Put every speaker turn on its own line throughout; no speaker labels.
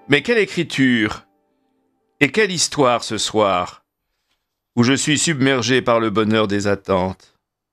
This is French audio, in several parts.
Mais quelle écriture et quelle histoire ce soir, où je suis submergé par le bonheur des attentes.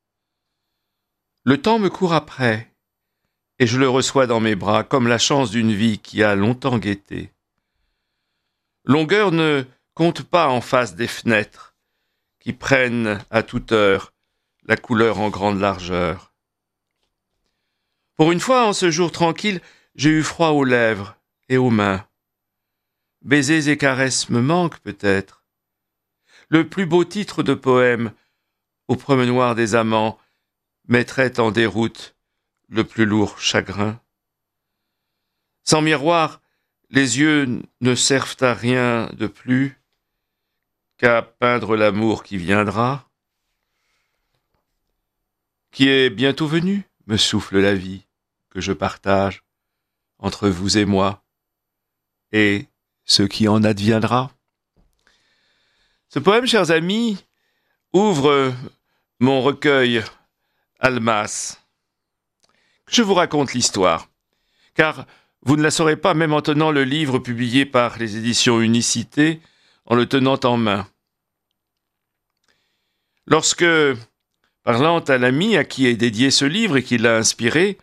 Le temps me court après, et je le reçois dans mes bras comme la chance d'une vie qui a longtemps guetté. Longueur ne compte pas en face des fenêtres, qui prennent à toute heure la couleur en grande largeur. Pour une fois, en ce jour tranquille, j'ai eu froid aux lèvres et aux mains. Baisers et caresses me manquent peut-être. Le plus beau titre de poème, au promenoir des amants, mettrait en déroute le plus lourd chagrin. Sans miroir, les yeux ne servent à rien de plus qu'à peindre l'amour qui viendra, qui est bientôt venu, me souffle la vie, que je partage entre vous et moi, et ce qui en adviendra. Ce poème, chers amis, ouvre mon recueil Almas. Je vous raconte l'histoire, car vous ne la saurez pas même en tenant le livre publié par les éditions Unicité, en le tenant en main. Lorsque, parlant à l'ami à qui est dédié ce livre et qui l'a inspiré,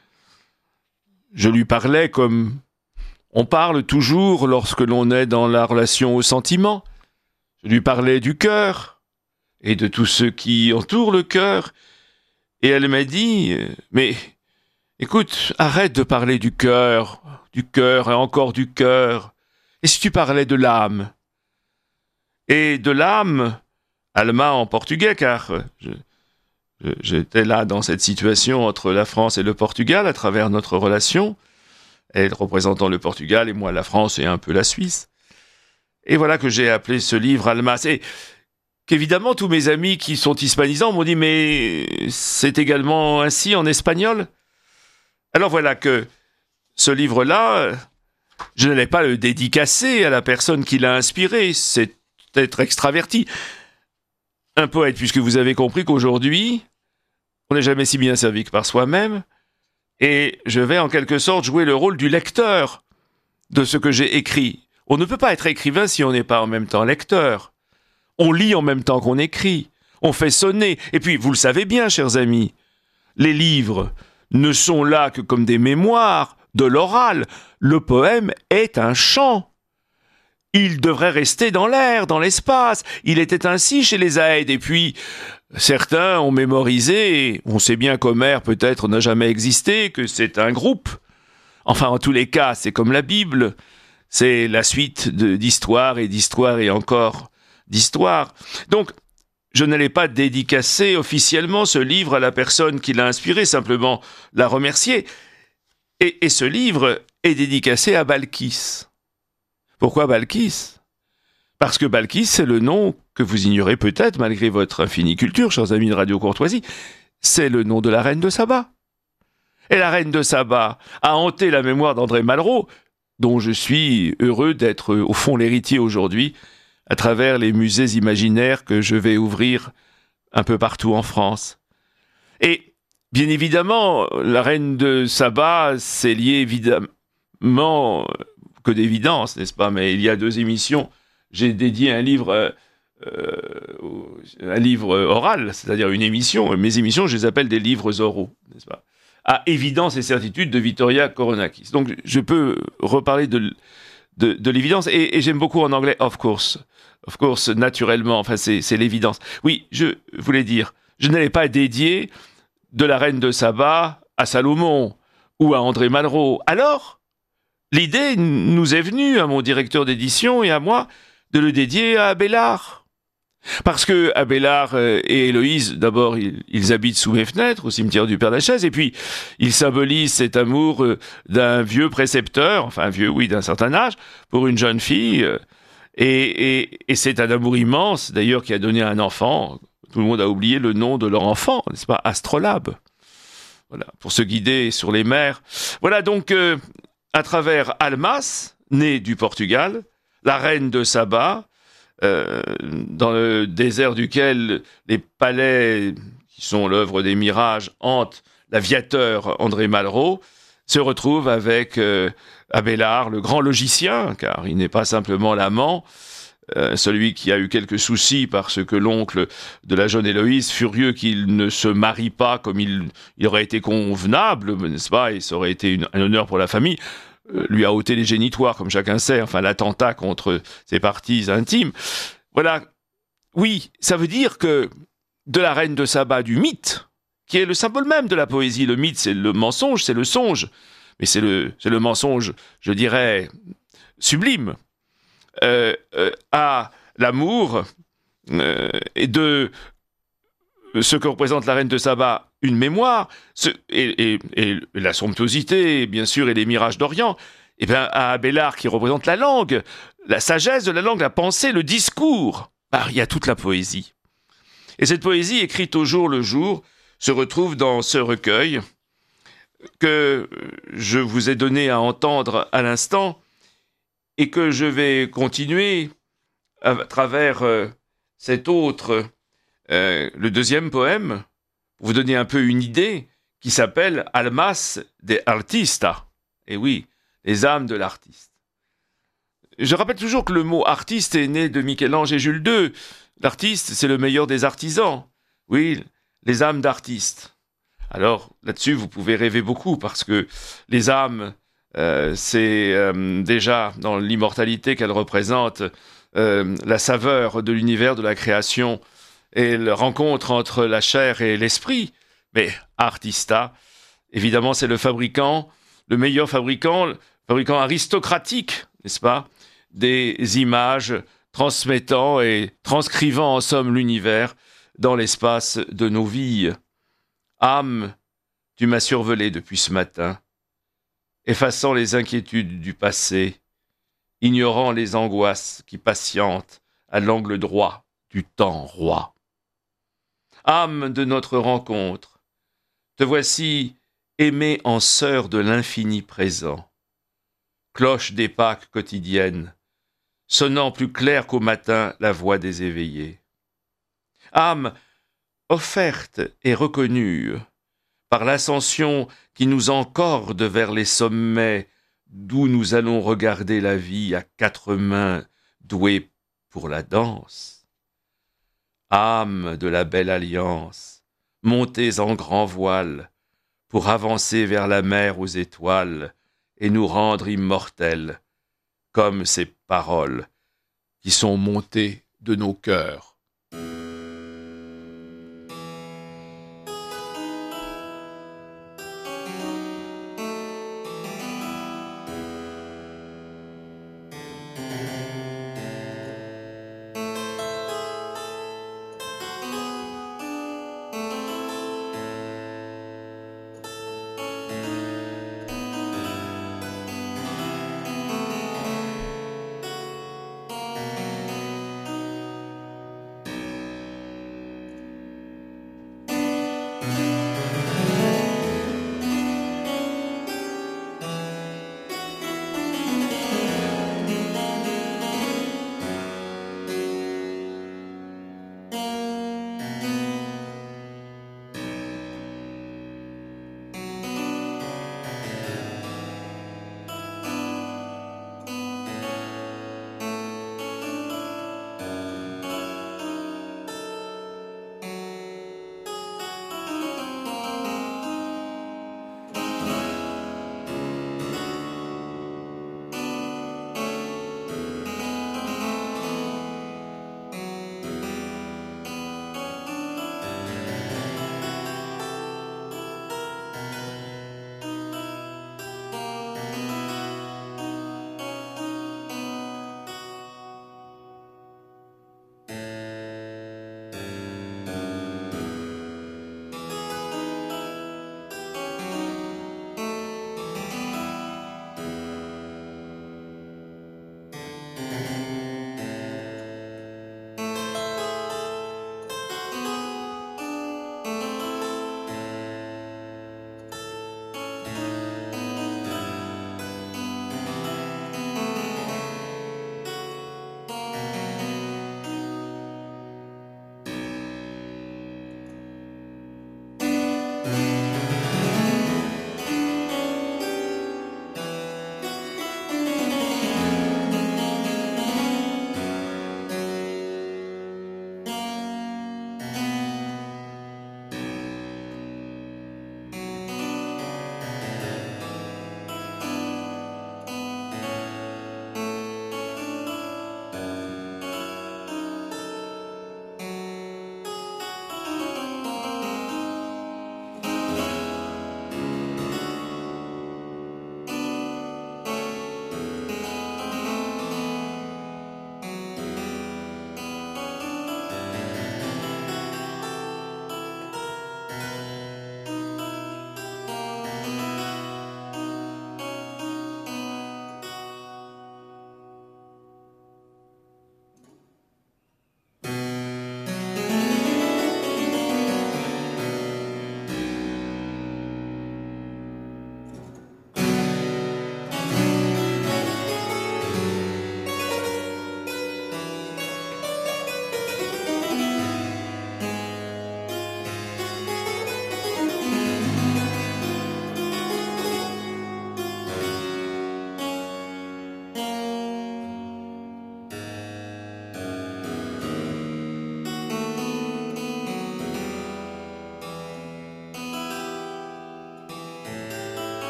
je lui parlais comme on parle toujours lorsque l'on est dans la relation au sentiment. Je lui parlais du cœur et de tout ce qui entoure le cœur, et elle m'a dit « Mais écoute, arrête de parler du cœur et encore du cœur. Et si tu parlais de l'âme ?» Et de l'âme, alma en portugais, car j'étais là dans cette situation entre la France et le Portugal à travers notre relation, elle représentant le Portugal et moi la France et un peu la Suisse. Et voilà que j'ai appelé ce livre Almas. Et qu'évidemment, tous mes amis qui sont hispanisants m'ont dit « Mais c'est également ainsi en espagnol ?» Alors voilà que ce livre-là, je n'allais pas le dédicacer à la personne qui l'a inspiré, c'est être extraverti. Un poète, puisque vous avez compris qu'aujourd'hui, on n'est jamais si bien servi que par soi-même, et je vais en quelque sorte jouer le rôle du lecteur de ce que j'ai écrit. On ne peut pas être écrivain si on n'est pas en même temps lecteur. On lit en même temps qu'on écrit. On fait sonner. Et puis, vous le savez bien, chers amis, les livres ne sont là que comme des mémoires, de l'oral. Le poème est un chant. Il devrait rester dans l'air, dans l'espace. Il était ainsi chez les Aèdes. Et puis, certains ont mémorisé, et on sait bien qu'Homère peut-être n'a jamais existé, que c'est un groupe. Enfin, en tous les cas, c'est comme la Bible. C'est la suite d'histoire et encore d'histoire. Donc, je n'allais pas dédicacer officiellement ce livre à la personne qui l'a inspiré, simplement la remercier. Et ce livre est dédicacé à Balkis. Pourquoi Balkis ? Parce que Balkis, c'est le nom que vous ignorez peut-être, malgré votre infinie culture, chers amis de Radio Courtoisie, c'est le nom de la reine de Saba. Et la reine de Saba a hanté la mémoire d'André Malraux, dont je suis heureux d'être au fond l'héritier aujourd'hui, à travers les musées imaginaires que je vais ouvrir un peu partout en France. Et bien évidemment, la reine de Saba, c'est lié évidemment que d'évidence, n'est-ce pas ? Mais il y a 2 émissions, j'ai dédié un livre oral, c'est-à-dire une émission. Mes émissions, je les appelle des livres oraux, n'est-ce pas ? À évidence et certitude de Vittoria Koronakis. Donc, je peux reparler de l'évidence, et j'aime beaucoup en anglais, of course, naturellement, enfin, c'est l'évidence. Oui, je voulais dire, je n'allais pas dédier de la reine de Saba à Salomon ou à André Malraux. Alors, l'idée nous est venue, à mon directeur d'édition et à moi, de le dédier à Abélard. Parce que Abélard et Héloïse, d'abord, ils habitent sous mes fenêtres, au cimetière du Père-Lachaise, et puis ils symbolisent cet amour d'un vieux précepteur, enfin vieux, oui, d'un certain âge, pour une jeune fille, et c'est un amour immense, d'ailleurs, qui a donné un enfant. Tout le monde a oublié le nom de leur enfant, n'est-ce pas ? Astrolabe. Voilà, pour se guider sur les mers. Voilà donc, à travers Almas, née du Portugal, la reine de Saba, dans le désert duquel les palais, qui sont l'œuvre des mirages, hantent l'aviateur André Malraux, se retrouve avec Abélard, le grand logicien, car il n'est pas simplement l'amant, celui qui a eu quelques soucis parce que l'oncle de la jeune Héloïse, furieux qu'il ne se marie pas comme il aurait été convenable, n'est-ce pas, et ça aurait été un honneur pour la famille, lui a ôté les génitoires, comme chacun sait, enfin l'attentat contre ses parties intimes. Voilà, oui, ça veut dire que de la reine de Saba, du mythe, qui est le symbole même de la poésie, le mythe c'est le mensonge, c'est le songe, mais c'est le mensonge, je dirais, sublime, à l'amour et de ce que représente la reine de Saba, une mémoire, et la somptuosité, bien sûr, et les mirages d'Orient, et bien à Abélard qui représente la langue, la sagesse de la langue, la pensée, le discours, il y a toute la poésie. Et cette poésie, écrite au jour le jour, se retrouve dans ce recueil que je vous ai donné à entendre à l'instant et que je vais continuer à travers cet autre, le deuxième poème, pour vous donner un peu une idée, qui s'appelle Almas de Artista. Et oui, les âmes de l'artiste. Je rappelle toujours que le mot artiste est né de Michel-Ange et Jules II. L'artiste, c'est le meilleur des artisans. Oui, les âmes d'artistes. Alors, là-dessus, vous pouvez rêver beaucoup, parce que les âmes, c'est déjà dans l'immortalité qu'elles représentent la saveur de l'univers, de la création, et la rencontre entre la chair et l'esprit. Mais Artista, évidemment, c'est le fabricant, le meilleur fabricant, le fabricant aristocratique, n'est-ce pas, des images transmettant et transcrivant en somme l'univers dans l'espace de nos vies. Âme, tu m'as survolé depuis ce matin, effaçant les inquiétudes du passé, ignorant les angoisses qui patientent à l'angle droit du temps roi. Âme de notre rencontre, te voici aimée en sœur de l'infini présent. Cloche des Pâques quotidiennes, sonnant plus clair qu'au matin la voix des éveillés. Âme offerte et reconnue par l'ascension qui nous encorde vers les sommets d'où nous allons regarder la vie à quatre mains douées pour la danse. Âme de la belle alliance, montez en grand voile pour avancer vers la mer aux étoiles et nous rendre immortels comme ces paroles qui sont montées de nos cœurs.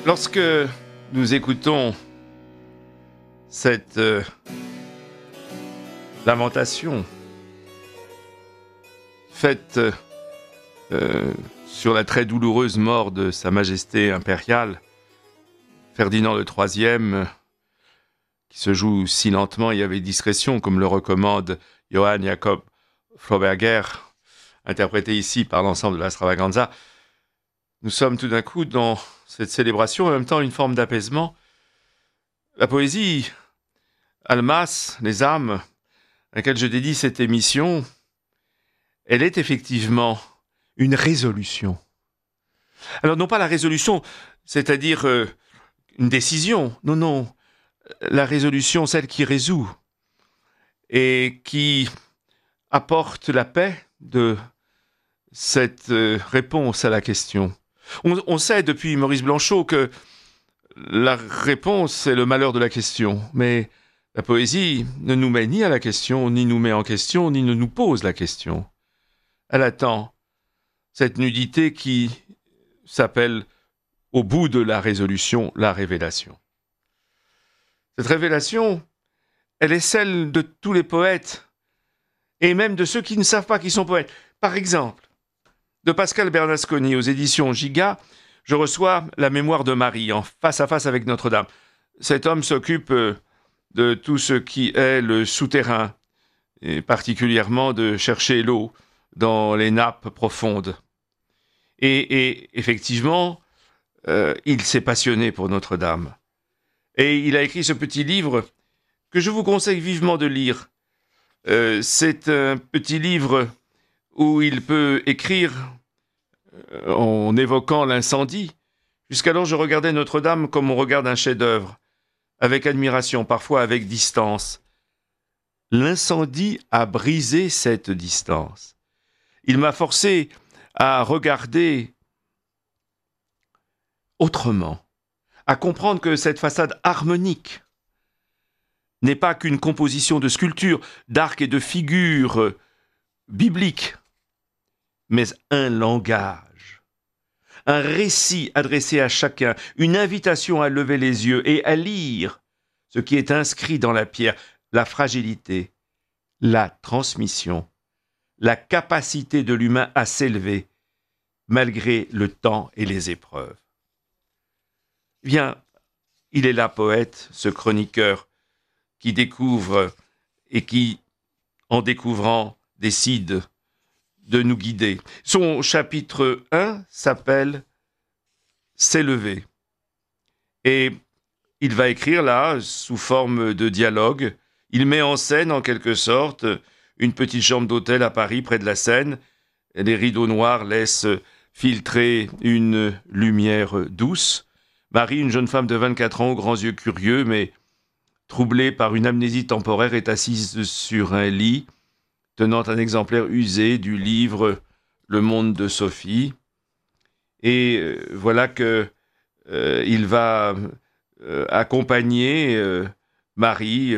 Lorsque nous écoutons cette lamentation faite sur la très douloureuse mort de Sa Majesté impériale, Ferdinand III, qui se joue si lentement et avec discrétion, comme le recommande Johann Jakob Froberger, interprété ici par l'ensemble de la Stravaganza, nous sommes tout d'un coup dans cette célébration, en même temps une forme d'apaisement. La poésie, Almas, les âmes, à laquelle je dédie cette émission, elle est effectivement une résolution. Alors non pas la résolution, c'est-à-dire une décision, non, la résolution, celle qui résout et qui apporte la paix de cette réponse à la question. On sait depuis Maurice Blanchot que la réponse, c'est le malheur de la question, mais la poésie ne nous met ni à la question, ni nous met en question, ni ne nous pose la question. Elle attend cette nudité qui s'appelle, au bout de la résolution, la révélation. Cette révélation, elle est celle de tous les poètes, et même de ceux qui ne savent pas qu'ils sont poètes. Par exemple, de Pascal Bernasconi aux éditions Giga, je reçois La mémoire de Marie, en face à face avec Notre-Dame. Cet homme s'occupe de tout ce qui est le souterrain, et particulièrement de chercher l'eau dans les nappes profondes. Et effectivement, il s'est passionné pour Notre-Dame. Et il a écrit ce petit livre que je vous conseille vivement de lire. C'est un petit livre où il peut écrire en évoquant l'incendie. Jusqu'alors, je regardais Notre-Dame comme on regarde un chef-d'œuvre, avec admiration, parfois avec distance. L'incendie a brisé cette distance. Il m'a forcé à regarder autrement, à comprendre que cette façade harmonique n'est pas qu'une composition de sculptures, d'arcs et de figures bibliques, mais un langage, un récit adressé à chacun, une invitation à lever les yeux et à lire ce qui est inscrit dans la pierre, la fragilité, la transmission, la capacité de l'humain à s'élever malgré le temps et les épreuves. Bien, il est là, poète, ce chroniqueur qui découvre et qui, en découvrant, décide de nous guider. Son chapitre 1 s'appelle « S'élever ». Et il va écrire là, sous forme de dialogue, il met en scène, en quelque sorte, une petite chambre d'hôtel à Paris, près de la Seine. Les rideaux noirs laissent filtrer une lumière douce. Marie, une jeune femme de 24 ans, aux grands yeux curieux, mais troublée par une amnésie temporaire, est assise sur un lit, tenant un exemplaire usé du livre « Le monde de Sophie ». Et voilà que il va accompagner Marie,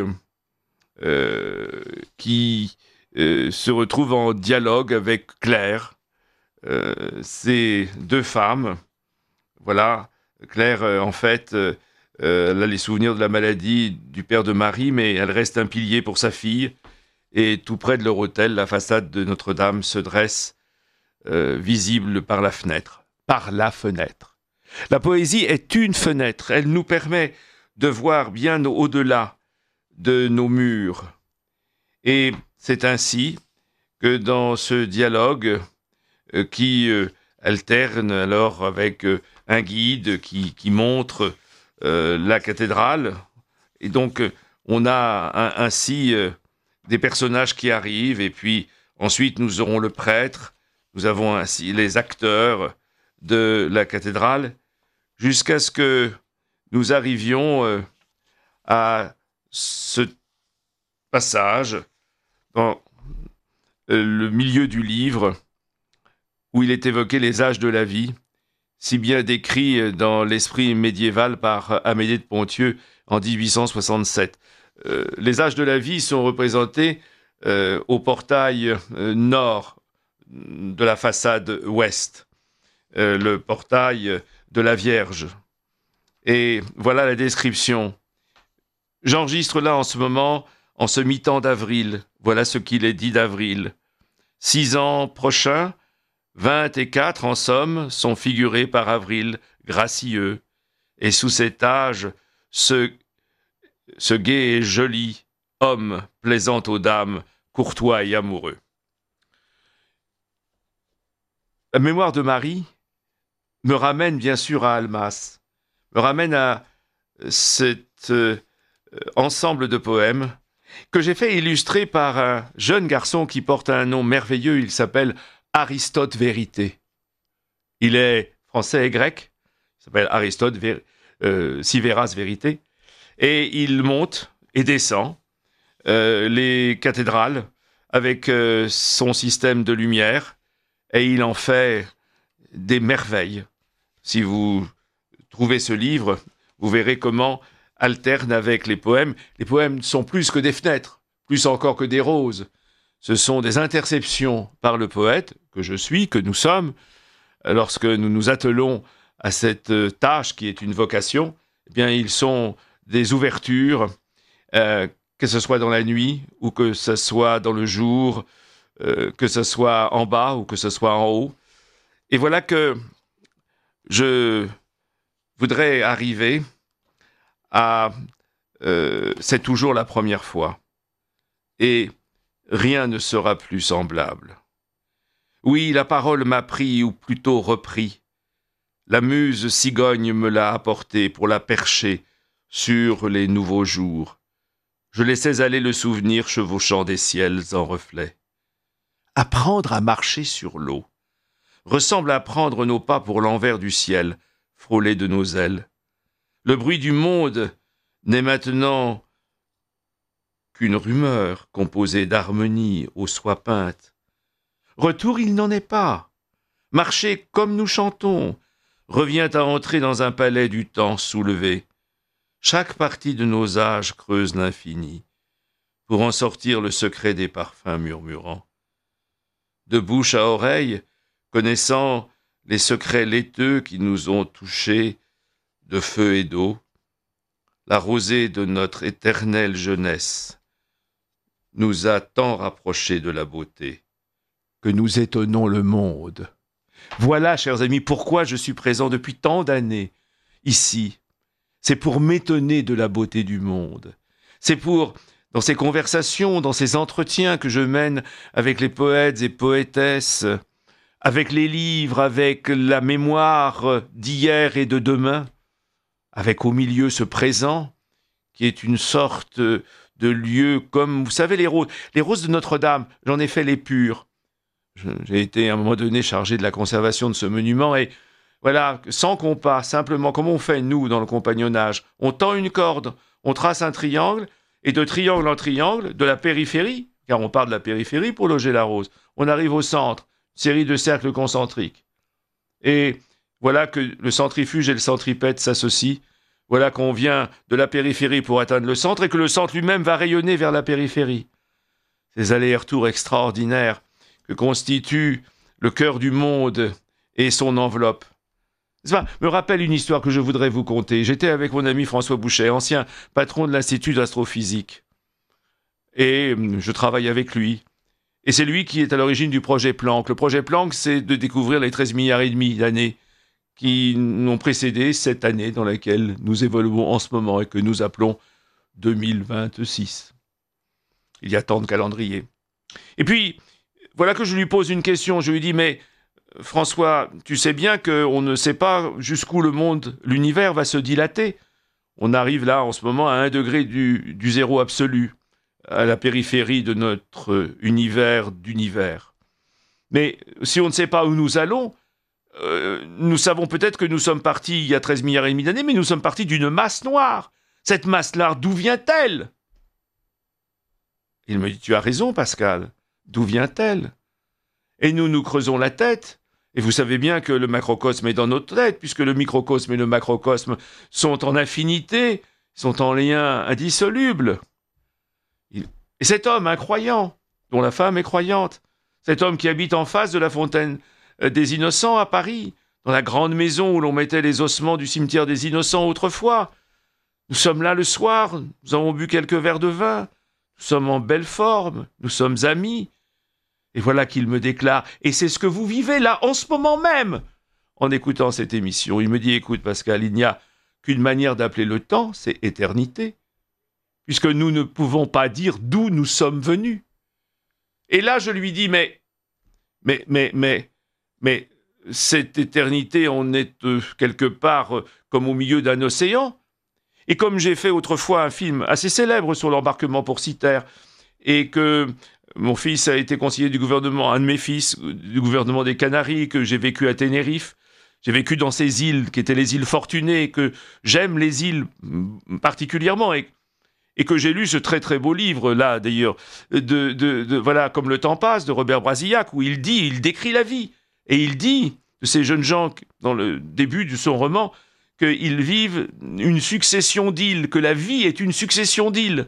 qui se retrouve en dialogue avec Claire. Ces deux femmes, voilà, Claire, en fait, elle a les souvenirs de la maladie du père de Marie, mais elle reste un pilier pour sa fille. Et tout près de leur hôtel, la façade de Notre-Dame se dresse, visible par la fenêtre. Par la fenêtre. La poésie est une fenêtre. Elle nous permet de voir bien au-delà de nos murs. Et c'est ainsi que dans ce dialogue qui alterne alors avec un guide qui montre la cathédrale, et donc on a ainsi des personnages qui arrivent, et puis ensuite nous aurons le prêtre, nous avons ainsi les acteurs de la cathédrale, jusqu'à ce que nous arrivions à ce passage dans le milieu du livre où il est évoqué les âges de la vie, si bien décrit dans l'esprit médiéval par Amédée de Ponthieu en 1867. Les âges de la vie sont représentés au portail nord de la façade ouest, le portail de la Vierge. Et voilà la description. J'enregistre là en ce moment, en ce mi-temps d'avril. Voilà ce qu'il est dit d'avril. 6 ans prochains, 24 en somme, sont figurés par avril, gracieux. Et sous cet âge, ce gai et joli homme, plaisant aux dames, courtois et amoureux. La mémoire de Marie me ramène bien sûr à Almas, me ramène à cet ensemble de poèmes que j'ai fait illustrer par un jeune garçon qui porte un nom merveilleux, il s'appelle Aristote Vérité. Il est français et grec, il s'appelle Aristote Siveras Vérité, et il monte et descend les cathédrales avec son système de lumière, et il en fait des merveilles. Si vous trouvez ce livre, vous verrez comment alterne avec les poèmes. Les poèmes sont plus que des fenêtres, plus encore que des roses. Ce sont des interceptions par le poète, que je suis, que nous sommes, lorsque nous nous attelons à cette tâche qui est une vocation. Eh bien, ils sont des ouvertures, que ce soit dans la nuit ou que ce soit dans le jour, que ce soit en bas ou que ce soit en haut. Et voilà que je voudrais arriver à c'est toujours la première fois. Et rien ne sera plus semblable. Oui, la parole m'a pris, ou plutôt repris. La muse cigogne me l'a apportée pour la percher sur les nouveaux jours. Je laissais aller le souvenir chevauchant des ciels en reflet. Apprendre à marcher sur l'eau ressemble à prendre nos pas pour l'envers du ciel, frôlé de nos ailes. Le bruit du monde n'est maintenant qu'une rumeur composée d'harmonie aux soies peintes. Retour, il n'en est pas. Marcher comme nous chantons revient à entrer dans un palais du temps soulevé. Chaque partie de nos âges creuse l'infini pour en sortir le secret des parfums murmurants. De bouche à oreille, connaissant les secrets laiteux qui nous ont touchés de feu et d'eau, la rosée de notre éternelle jeunesse nous a tant rapprochés de la beauté que nous étonnons le monde. Voilà, chers amis, pourquoi je suis présent depuis tant d'années ici. C'est pour m'étonner de la beauté du monde. C'est pour, dans ces conversations, dans ces entretiens que je mène avec les poètes et poétesses, avec les livres, avec la mémoire d'hier et de demain, avec au milieu ce présent, qui est une sorte de lieu comme, vous savez, les roses de Notre-Dame, j'en ai fait les pures. J'ai été à un moment donné chargé de la conservation de ce monument et voilà, sans compas, simplement, comme on fait nous dans le compagnonnage, on tend une corde, on trace un triangle et de triangle en triangle, de la périphérie, car on part de la périphérie pour loger la rose, on arrive au centre, série de cercles concentriques. Et voilà que le centrifuge et le centripète s'associent. Voilà qu'on vient de la périphérie pour atteindre le centre et que le centre lui-même va rayonner vers la périphérie. Ces allers-retours extraordinaires que constitue le cœur du monde et son enveloppe. Ça me rappelle une histoire que je voudrais vous conter. J'étais avec mon ami François Bouchet, ancien patron de l'Institut d'astrophysique. Et je travaille avec lui. Et c'est lui qui est à l'origine du projet Planck. Le projet Planck, c'est de découvrir les 13 milliards et demi d'années qui n'ont précédé cette année dans laquelle nous évoluons en ce moment et que nous appelons 2026. Il y a tant de calendriers. Et puis, voilà que je lui pose une question. Je lui dis, mais François, tu sais bien qu'on ne sait pas jusqu'où le monde, l'univers va se dilater. On arrive là en ce moment à 1 degré du zéro absolu, à la périphérie de notre univers d'univers. Mais si on ne sait pas où nous allons, nous savons peut-être que nous sommes partis il y a 13 milliards et demi d'années, mais nous sommes partis d'une masse noire. Cette masse noire, d'où vient-elle? Il me dit, tu as raison, Pascal. D'où vient-elle? Et nous creusons la tête. Et vous savez bien que le macrocosme est dans notre tête, puisque le microcosme et le macrocosme sont en infinité, sont en lien indissoluble. Et cet homme incroyant, dont la femme est croyante, cet homme qui habite en face de la fontaine des Innocents à Paris, dans la grande maison où l'on mettait les ossements du cimetière des Innocents autrefois. Nous sommes là le soir, nous avons bu quelques verres de vin, nous sommes en belle forme, nous sommes amis. Et voilà qu'il me déclare, et c'est ce que vous vivez là, en ce moment même, en écoutant cette émission. Il me dit, écoute Pascal, il n'y a qu'une manière d'appeler le temps, c'est éternité, puisque nous ne pouvons pas dire d'où nous sommes venus. Et là, je lui dis, mais cette éternité, on est quelque part comme au milieu d'un océan. Et comme j'ai fait autrefois un film assez célèbre sur l'embarquement pour Cythère, et que mon fils a été conseiller du gouvernement, un de mes fils, du gouvernement des Canaries, que j'ai vécu à Tenerife, j'ai vécu dans ces îles qui étaient les îles Fortunées, que j'aime les îles particulièrement, et que j'ai lu ce très très beau livre là d'ailleurs voilà, Comme le temps passe, de Robert Brasillac, où il décrit la vie, et il dit de ces jeunes gens dans le début de son roman qu'ils vivent une succession d'îles, que la vie est une succession d'îles.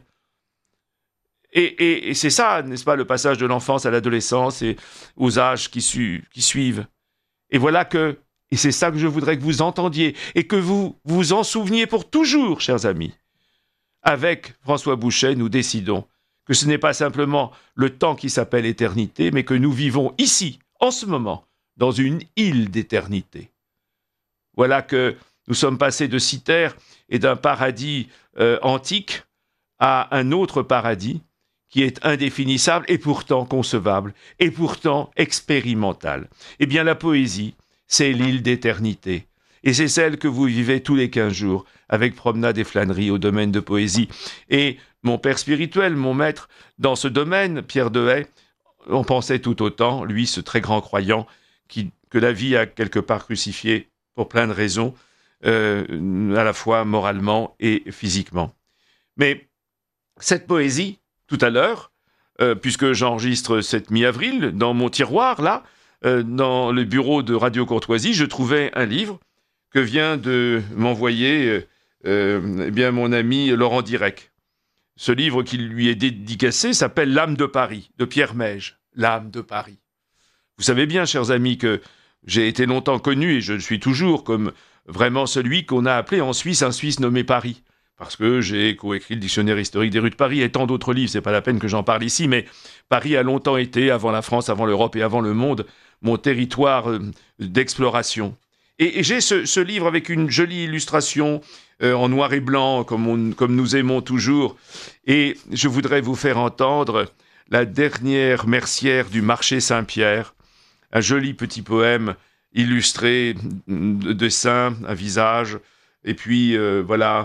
Et c'est ça, n'est-ce pas, le passage de l'enfance à l'adolescence et aux âges qui suivent. Et voilà et c'est ça que je voudrais que vous entendiez, et que vous vous en souveniez pour toujours, chers amis. Avec François Bouchet, nous décidons que ce n'est pas simplement le temps qui s'appelle éternité, mais que nous vivons ici, en ce moment, dans une île d'éternité. Voilà que nous sommes passés de Cythère et d'un paradis antique à un autre paradis qui est indéfinissable et pourtant concevable, et pourtant expérimental. Eh bien, la poésie, c'est l'île d'éternité. Et c'est celle que vous vivez tous les 15 jours, avec Promenade et Flânerie au domaine de poésie. Et mon père spirituel, mon maître, dans ce domaine, Pierre Dehaye, on pensait tout autant, lui, ce très grand croyant, que la vie a quelque part crucifié pour plein de raisons, à la fois moralement et physiquement. Mais cette poésie, tout à l'heure, puisque j'enregistre cette mi-avril, dans mon tiroir, là, dans le bureau de Radio Courtoisie, je trouvais un livre que vient de m'envoyer mon ami Laurent Direc. Ce livre qui lui est dédicacé s'appelle « L'âme de Paris » de Pierre Meige. L'âme de Paris. Vous savez bien, chers amis, que j'ai été longtemps connu, et je le suis toujours, comme vraiment celui qu'on a appelé en Suisse un Suisse nommé Paris. Parce que j'ai coécrit le dictionnaire historique des rues de Paris et tant d'autres livres, c'est pas la peine que j'en parle ici, mais Paris a longtemps été, avant la France, avant l'Europe et avant le monde, mon territoire d'exploration. Et j'ai ce livre avec une jolie illustration en noir et blanc, comme nous aimons toujours, et je voudrais vous faire entendre la dernière mercière du marché Saint-Pierre, un joli petit poème illustré de dessins, un visage, et puis voilà,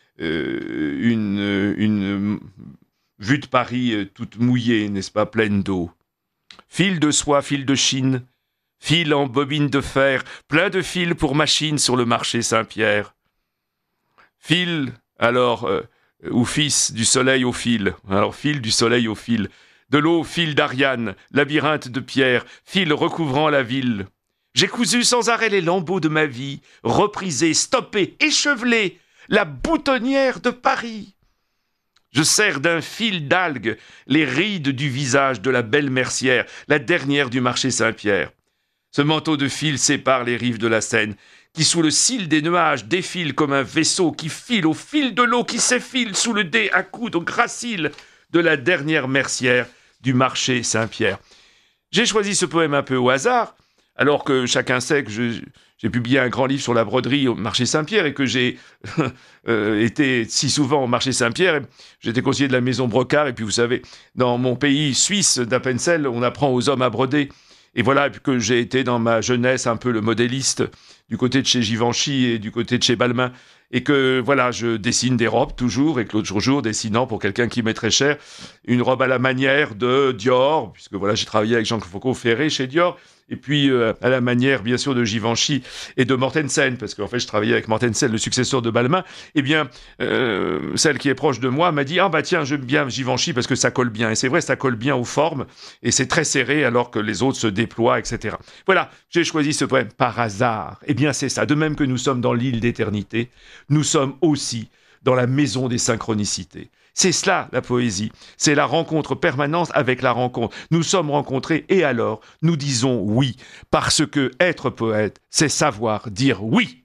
une vue de Paris toute mouillée, n'est-ce pas, pleine d'eau. Fil de soie, fil de chine, fil en bobine de fer, plein de fils pour machine sur le marché Saint-Pierre. Fil, alors, ou fils du soleil au fil, alors fil du soleil au fil, de l'eau, fil d'Ariane, labyrinthe de pierre, fil recouvrant la ville. J'ai cousu sans arrêt les lambeaux de ma vie, reprisé, stoppé, échevelé, la boutonnière de Paris. Je serre d'un fil d'algues les rides du visage de la belle mercière, la dernière du marché Saint-Pierre. Ce manteau de fil sépare les rives de la Seine, qui sous le cil des nuages défile comme un vaisseau qui file au fil de l'eau qui s'effile sous le dé à coude au gracile de la dernière mercière du marché Saint-Pierre. J'ai choisi ce poème un peu au hasard, alors que chacun sait que j'ai publié un grand livre sur la broderie au marché Saint-Pierre et que j'ai été si souvent au marché Saint-Pierre. J'étais conseiller de la maison Brocard, et puis vous savez, dans mon pays suisse d'Appenzell, on apprend aux hommes à broder. Et voilà que j'ai été dans ma jeunesse un peu le modéliste du côté de chez Givenchy et du côté de chez Balmain. Et que voilà, je dessine des robes toujours, et que l'autre jour, dessinant pour quelqu'un qui m'est très cher, une robe à la manière de Dior, puisque voilà, j'ai travaillé avec Jean-Claude Ferré chez Dior, et puis à la manière, bien sûr, de Givenchy et de Mortensen, parce qu'en fait, je travaillais avec Mortensen, le successeur de Balmain. Eh bien, celle qui est proche de moi m'a dit « Ah bah tiens, j'aime bien Givenchy parce que ça colle bien. » Et c'est vrai, ça colle bien aux formes, et c'est très serré alors que les autres se déploient, etc. Voilà, j'ai choisi ce poème par hasard. Eh bien, c'est ça. De même que nous sommes dans l'île d'éternité, nous sommes aussi dans la maison des synchronicités. C'est cela, la poésie. C'est la rencontre permanente avec la rencontre. Nous sommes rencontrés et alors, nous disons oui. Parce que être poète, c'est savoir dire oui.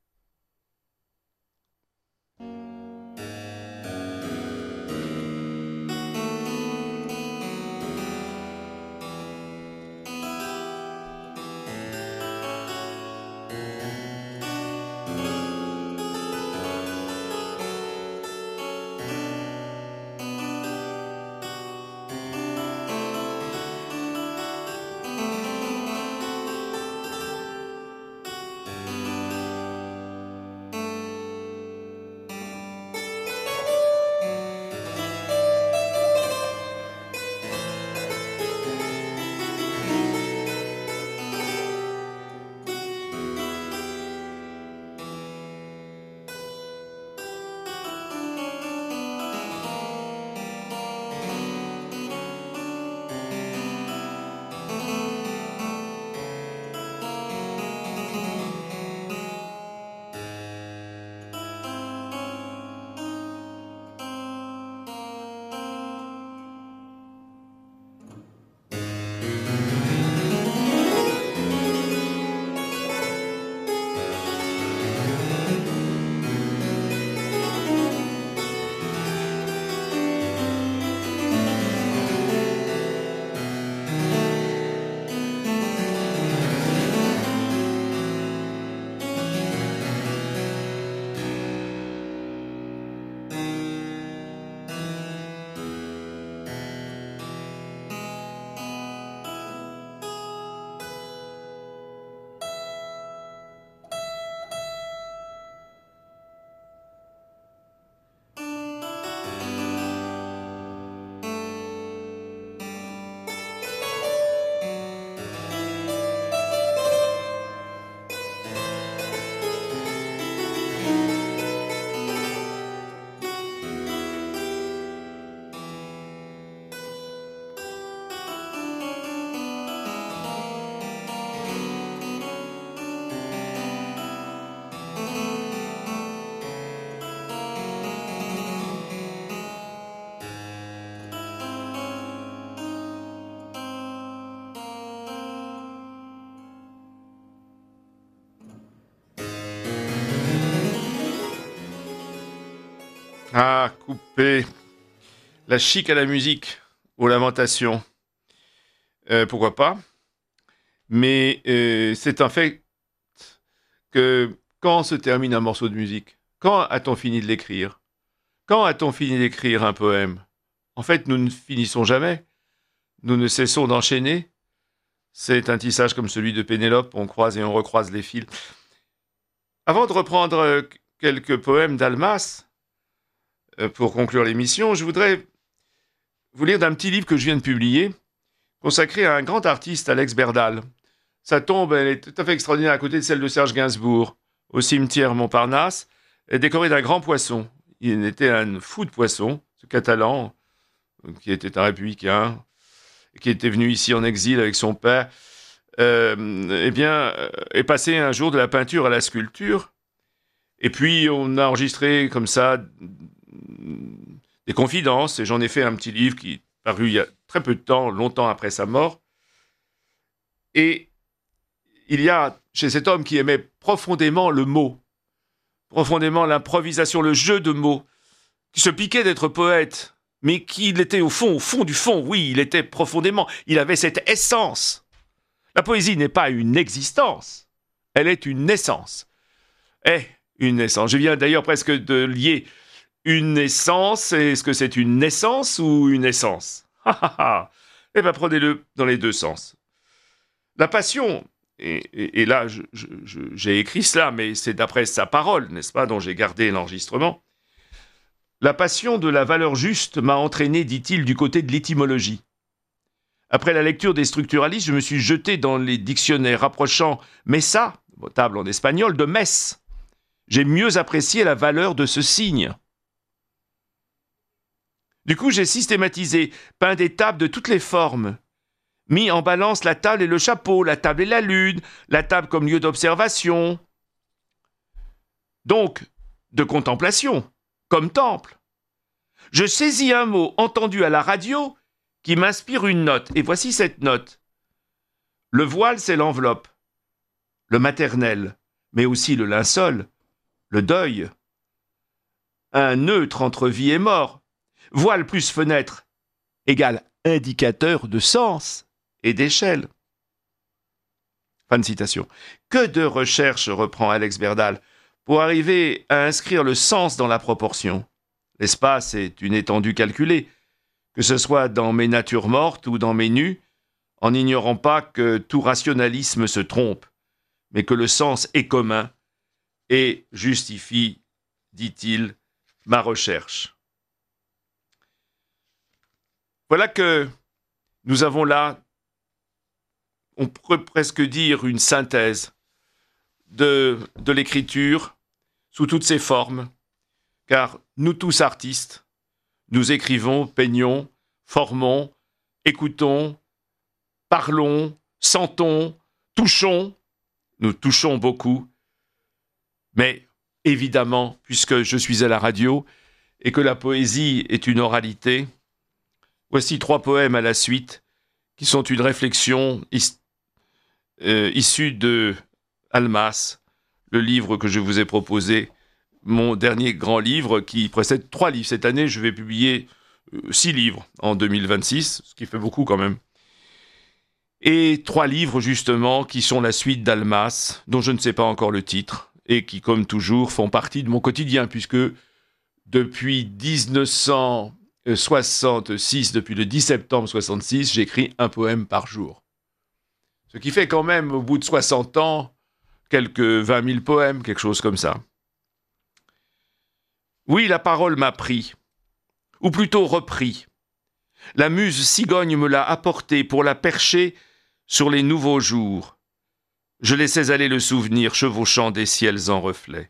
Ah, couper la chic à la musique, aux lamentations. Pourquoi pas? Mais c'est un fait que quand se termine un morceau de musique, quand a-t-on fini de l'écrire? Quand a-t-on fini d'écrire un poème? En fait, nous ne finissons jamais. Nous ne cessons d'enchaîner. C'est un tissage comme celui de Pénélope, on croise et on recroise les fils. Avant de reprendre quelques poèmes d'Almas, pour conclure l'émission, je voudrais vous lire d'un petit livre que je viens de publier, consacré à un grand artiste, Alex Berdal. Sa tombe, elle est tout à fait extraordinaire, à côté de celle de Serge Gainsbourg, au cimetière Montparnasse, est décorée d'un grand poisson. Il était un fou de poisson, ce Catalan, qui était un républicain, qui était venu ici en exil avec son père, est passé un jour de la peinture à la sculpture. Et puis, on a enregistré comme ça des confidences, et j'en ai fait un petit livre qui est paru il y a très peu de temps, longtemps après sa mort. Et il y a chez cet homme qui aimait profondément le mot, profondément l'improvisation, le jeu de mots, qui se piquait d'être poète, mais qu'il était au fond du fond, oui, il était profondément, il avait cette essence. La poésie n'est pas une existence, elle est une naissance. Une naissance. Je viens d'ailleurs presque de lier une naissance, est-ce que c'est une naissance ou une essence? Eh bien, prenez-le dans les deux sens. La passion, et là, j'ai écrit cela, mais c'est d'après sa parole, n'est-ce pas, dont j'ai gardé l'enregistrement. La passion de la valeur juste m'a entraîné, dit-il, du côté de l'étymologie. Après la lecture des structuralistes, je me suis jeté dans les dictionnaires rapprochant mesa, table en espagnol, de messe. J'ai mieux apprécié la valeur de ce signe. Du coup, j'ai systématisé, peint des tables de toutes les formes, mis en balance la table et le chapeau, la table et la lune, la table comme lieu d'observation. Donc, de contemplation, comme temple. Je saisis un mot entendu à la radio qui m'inspire une note. Et voici cette note. Le voile, c'est l'enveloppe, le maternel, mais aussi le linceul, le deuil. Un neutre entre vie et mort. Voile plus fenêtre égale indicateur de sens et d'échelle. Fin de citation. Que de recherches, reprend Alex Berdal, pour arriver à inscrire le sens dans la proportion. L'espace est une étendue calculée, que ce soit dans mes natures mortes ou dans mes nus, en ignorant pas que tout rationalisme se trompe, mais que le sens est commun et justifie, dit-il, ma recherche. Voilà que nous avons là, on pourrait presque dire, une synthèse de l'écriture sous toutes ses formes, car nous tous artistes, nous écrivons, peignons, formons, écoutons, parlons, sentons, touchons, nous touchons beaucoup, mais évidemment, puisque je suis à la radio et que la poésie est une oralité, voici 3 poèmes à la suite qui sont une réflexion issue de Almas, le livre que je vous ai proposé, mon dernier grand livre qui précède 3 livres. Cette année, je vais publier 6 livres en 2026, ce qui fait beaucoup quand même. Et 3 livres justement qui sont la suite d'Almas, dont je ne sais pas encore le titre, et qui, comme toujours, font partie de mon quotidien, puisque depuis 1966, depuis le 10 septembre 66, j'écris un poème par jour. Ce qui fait quand même, au bout de 60 ans, quelques 20 000 poèmes, quelque chose comme ça. Oui, la parole m'a pris, ou plutôt repris. La muse cigogne me l'a apportée pour la percher sur les nouveaux jours. Je laissais aller le souvenir chevauchant des ciels en reflet.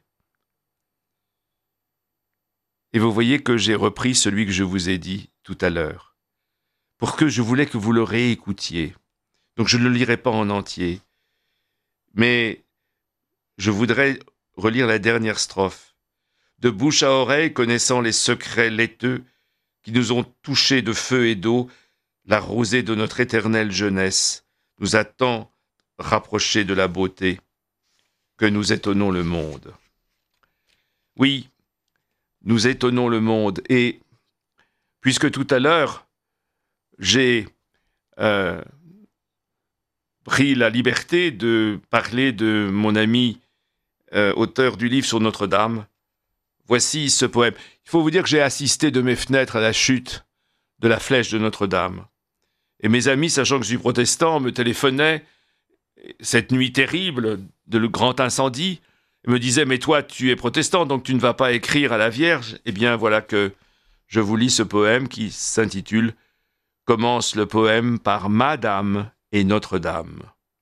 Et vous voyez que j'ai repris celui que je vous ai dit tout à l'heure, pour que je voulais que vous le réécoutiez. Donc je ne le lirai pas en entier, mais je voudrais relire la dernière strophe. De bouche à oreille, connaissant les secrets laiteux qui nous ont touchés de feu et d'eau, la rosée de notre éternelle jeunesse nous a tant rapprochés de la beauté que nous étonnons le monde. Oui, nous étonnons le monde, et puisque tout à l'heure, j'ai pris la liberté de parler de mon ami auteur du livre sur Notre-Dame, voici ce poème. Il faut vous dire que j'ai assisté de mes fenêtres à la chute de la flèche de Notre-Dame. Et mes amis, sachant que je suis protestant, me téléphonaient cette nuit terrible de le grand incendie, et me disaient « Mais toi, tu es protestant, donc tu ne vas pas écrire à la Vierge ?» Eh bien, voilà que je vous lis ce poème qui s'intitule « Commence le poème par Madame et Notre-Dame. »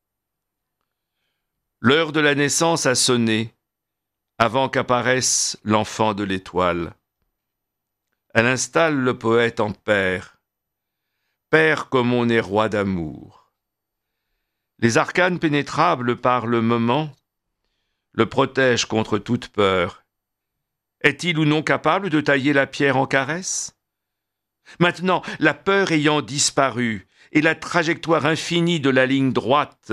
L'heure de la naissance a sonné, avant qu'apparaisse l'enfant de l'étoile. Elle installe le poète en père, père comme on est roi d'amour. Les arcanes pénétrables par le moment le protègent contre toute peur. Est-il ou non capable de tailler la pierre en caresse? Maintenant, la peur ayant disparu et la trajectoire infinie de la ligne droite,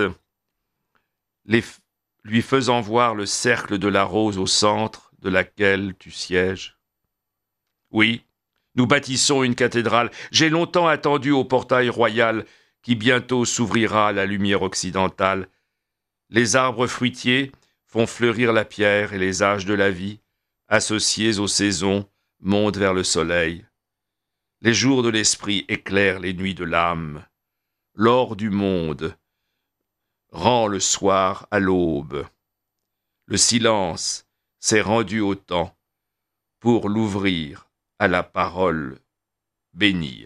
lui faisant voir le cercle de la rose au centre de laquelle tu sièges. Oui, nous bâtissons une cathédrale. J'ai longtemps attendu au portail royal qui bientôt s'ouvrira à la lumière occidentale. Les arbres fruitiers font fleurir la pierre et les âges de la vie, associés aux saisons, montent vers le soleil. Les jours de l'esprit éclairent les nuits de l'âme. L'or du monde rend le soir à l'aube. Le silence s'est rendu au temps pour l'ouvrir à la parole bénie.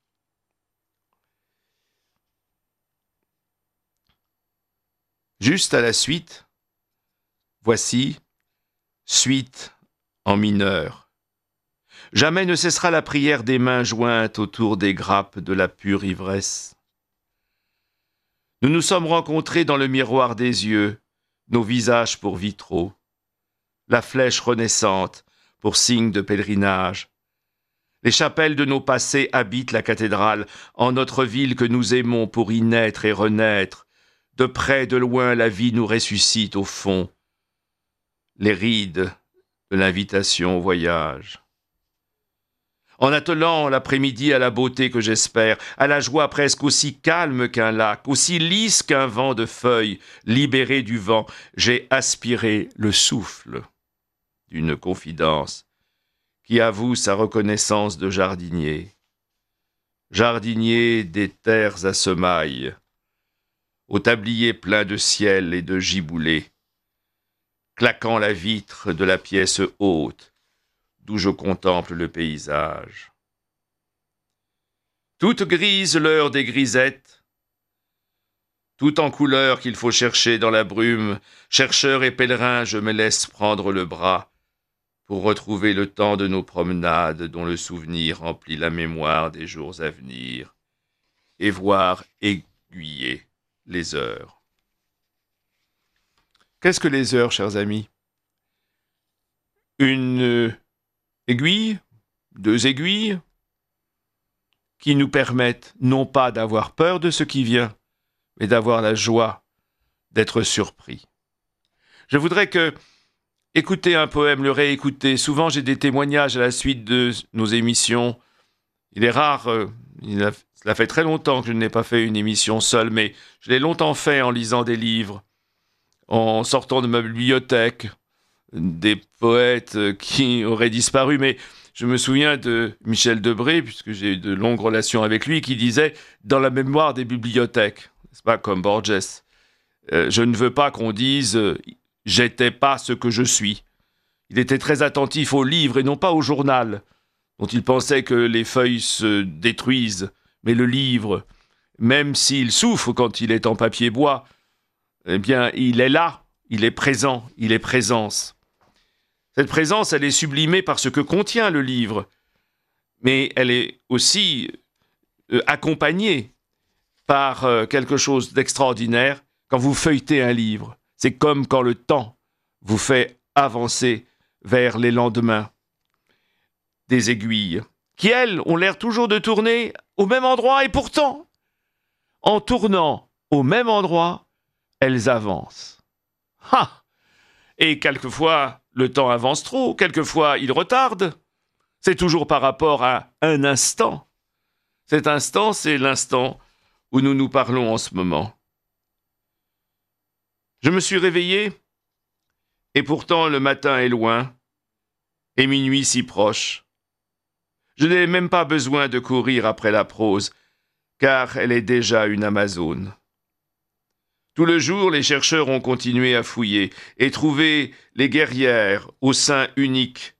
Juste à la suite, voici suite en mineur. Jamais ne cessera la prière des mains jointes autour des grappes de la pure ivresse. Nous nous sommes rencontrés dans le miroir des yeux, nos visages pour vitraux, la flèche renaissante pour signe de pèlerinage, Les chapelles de nos passés habitent la cathédrale, en notre ville que nous aimons pour y naître et renaître. De près, de loin, la vie nous ressuscite au fond. Les rides de l'invitation au voyage. En attelant l'après-midi à la beauté que j'espère, à la joie presque aussi calme qu'un lac, aussi lisse qu'un vent de feuilles, libéré du vent, j'ai aspiré le souffle d'une confidence qui avoue sa reconnaissance de jardinier. Jardinier des terres à semailles, au tablier plein de ciel et de giboulées, claquant la vitre de la pièce haute, d'où je contemple le paysage. Toute grise l'heure des grisettes, tout en couleur qu'il faut chercher dans la brume, chercheur et pèlerin, je me laisse prendre le bras, pour retrouver le temps de nos promenades dont le souvenir remplit la mémoire des jours à venir, et voir aiguiller les heures. Qu'est-ce que les heures, chers amis? Une aiguille, 2 aiguilles, qui nous permettent non pas d'avoir peur de ce qui vient, mais d'avoir la joie d'être surpris. Je voudrais que écouter un poème, le réécouter. Souvent, j'ai des témoignages à la suite de nos émissions. Il est rare, cela fait très longtemps que je n'ai pas fait une émission seule, mais je l'ai longtemps fait en lisant des livres, en sortant de ma bibliothèque, des poètes qui auraient disparu. Mais je me souviens de Michel Debré, puisque j'ai eu de longues relations avec lui, qui disait « dans la mémoire des bibliothèques », c'est pas comme Borges. Je ne veux pas qu'on dise « j'étais pas ce que je suis ». Il était très attentif aux livres et non pas au journal, dont il pensait que les feuilles se détruisent. Mais le livre, même s'il souffre quand il est en papier bois, eh bien, il est là, il est présent, il est présence. Cette présence, elle est sublimée par ce que contient le livre, mais elle est aussi accompagnée par quelque chose d'extraordinaire quand vous feuilletez un livre. C'est comme quand le temps vous fait avancer vers les lendemains. Des aiguilles, qui, elles, ont l'air toujours de tourner au même endroit, et pourtant, en tournant au même endroit, elles avancent. Ha! Et quelquefois, le temps avance trop, quelquefois, il retarde. C'est toujours par rapport à un instant. Cet instant, c'est l'instant où nous nous parlons en ce moment. Je me suis réveillé, et pourtant le matin est loin, et minuit si proche. Je n'ai même pas besoin de courir après la prose, car elle est déjà une Amazone. Tout le jour, les chercheurs ont continué à fouiller et trouvé les guerrières au sein unique.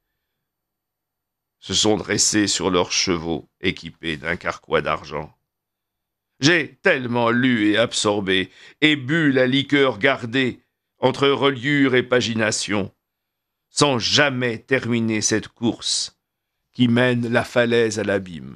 Se sont dressées sur leurs chevaux équipés d'un carquois d'argent. J'ai tellement lu et absorbé, et bu la liqueur gardée entre reliure et pagination, sans jamais terminer cette course qui mène la falaise à l'abîme.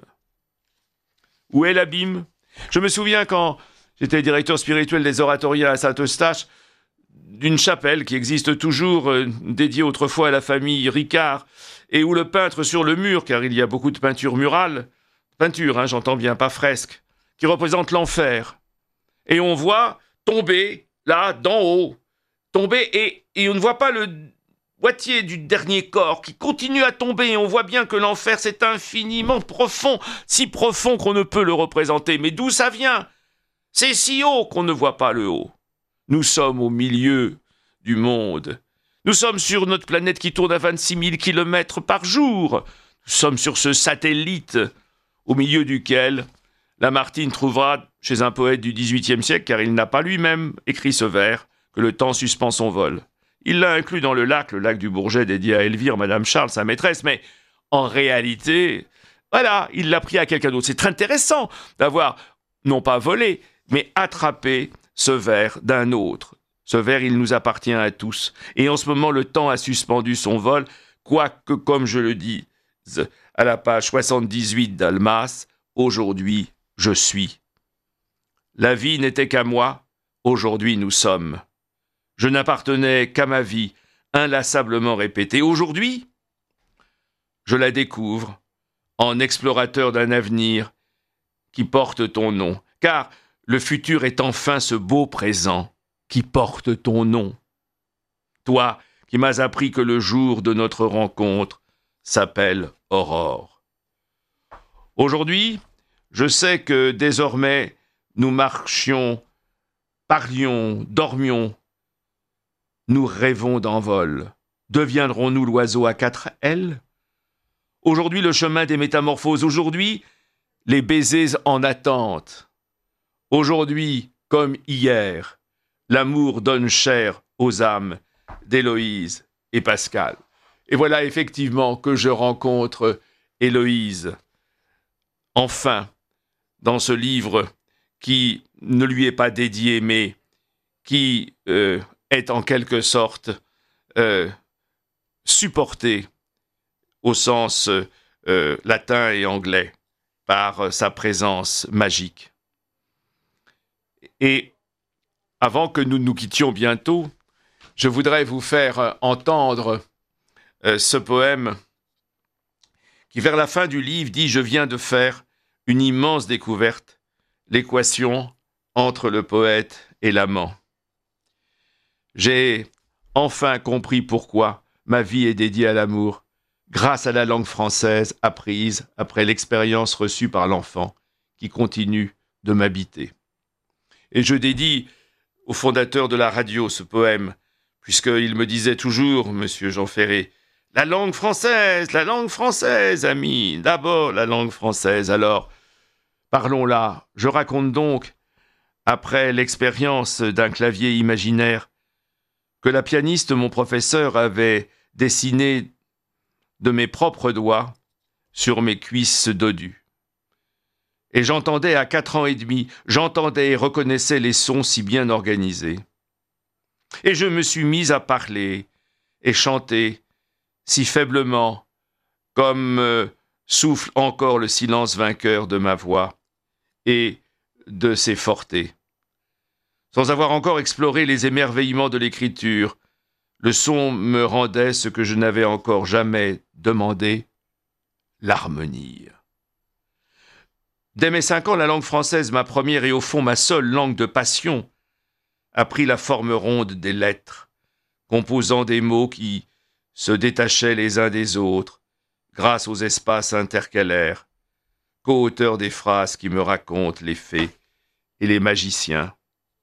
Où est l'abîme? Je me souviens quand j'étais directeur spirituel des oratoriens à Saint-Eustache, d'une chapelle qui existe toujours, dédiée autrefois à la famille Ricard, et où le peintre sur le mur, car il y a beaucoup de peintures murales, j'entends bien, pas fresques, qui représentent l'enfer. Et on voit tomber, là, d'en haut, tomber, et on ne voit pas le boîtier du dernier corps qui continue à tomber, et on voit bien que l'enfer, c'est infiniment profond, si profond qu'on ne peut le représenter. Mais d'où ça vient? C'est si haut qu'on ne voit pas le haut. Nous sommes au milieu du monde. Nous sommes sur notre planète qui tourne à 26 000 kilomètres par jour. Nous sommes sur ce satellite au milieu duquel Lamartine trouvera, chez un poète du XVIIIe siècle, car il n'a pas lui-même écrit ce vers, que le temps suspend son vol. Il l'a inclus dans le lac du Bourget dédié à Elvire, Madame Charles, sa maîtresse, mais en réalité, voilà, il l'a pris à quelqu'un d'autre. C'est très intéressant d'avoir, non pas volé, mais attrapé ce vers d'un autre. Ce vers, il nous appartient à tous. Et en ce moment, le temps a suspendu son vol, quoique, comme je le dis, à la page 78 d'Almas, aujourd'hui, je suis. La vie n'était qu'à moi, aujourd'hui nous sommes. Je n'appartenais qu'à ma vie, inlassablement répétée. Aujourd'hui, je la découvre en explorateur d'un avenir qui porte ton nom. Car le futur est enfin ce beau présent qui porte ton nom. Toi qui m'as appris que le jour de notre rencontre s'appelle Aurore. Aujourd'hui, je sais que désormais nous marchions, parlions, dormions, nous rêvons d'envol. Deviendrons-nous l'oiseau à 4 ailes? Aujourd'hui, le chemin des métamorphoses. Aujourd'hui, les baisers en attente. Aujourd'hui, comme hier, l'amour donne chair aux âmes d'Héloïse et Pascal. Et voilà effectivement que je rencontre Héloïse, enfin, dans ce livre qui ne lui est pas dédié, mais qui est en quelque sorte supporté au sens latin et anglais par sa présence magique. Et avant que nous nous quittions bientôt, je voudrais vous faire entendre ce poème qui, vers la fin du livre, dit « Je viens de faire une immense découverte, l'équation entre le poète et l'amant. J'ai enfin compris pourquoi ma vie est dédiée à l'amour, grâce à la langue française apprise après l'expérience reçue par l'enfant qui continue de m'habiter. » Et je dédie au fondateur de la radio ce poème, puisqu'il me disait toujours, monsieur Jean Ferré, « la langue française, ami, d'abord la langue française. » Alors, parlons-là. Je raconte donc, après l'expérience d'un clavier imaginaire, que la pianiste, mon professeur, avait dessiné de mes propres doigts sur mes cuisses dodues. Et j'entendais à 4 ans et demi, j'entendais et reconnaissais les sons si bien organisés. Et je me suis mis à parler et chanter si faiblement, comme souffle encore le silence vainqueur de ma voix et de ses fortés. Sans avoir encore exploré les émerveillements de l'écriture, le son me rendait ce que je n'avais encore jamais demandé, l'harmonie. Dès mes 5 ans, la langue française, ma première et au fond ma seule langue de passion, a pris la forme ronde des lettres, composant des mots qui se détachaient les uns des autres, grâce aux espaces intercalaires, co-auteur des phrases qui me racontent les fées et les magiciens.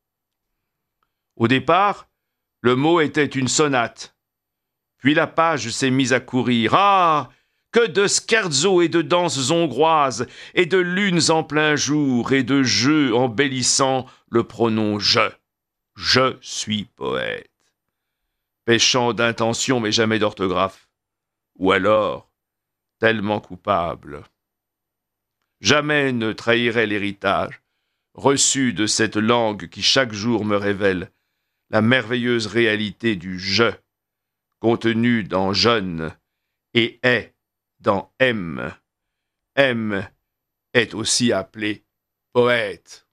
Au départ, le mot était une sonate, puis la page s'est mise à courir. Ah! Que de scherzo et de danses hongroises, et de lunes en plein jour, et de jeux embellissant le pronom « je ». Je suis poète. Péchant d'intention mais jamais d'orthographe. Ou alors, tellement coupable. Jamais ne trahirait l'héritage, reçu de cette langue qui chaque jour me révèle la merveilleuse réalité du « je », contenu dans « jeune » et « est » dans M. M est aussi appelé poète.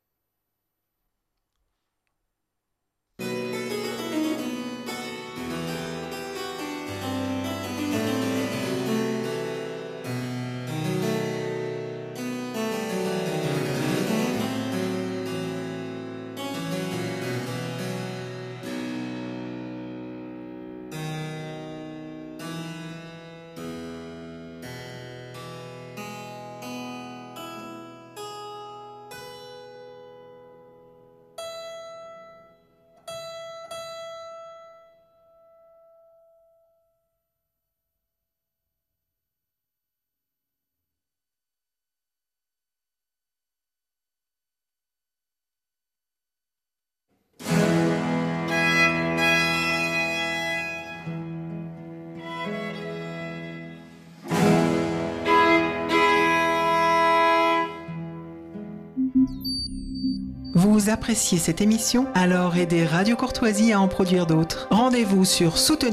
Vous appréciez cette émission? Alors aidez Radio Courtoisie à en produire d'autres. Rendez-vous sur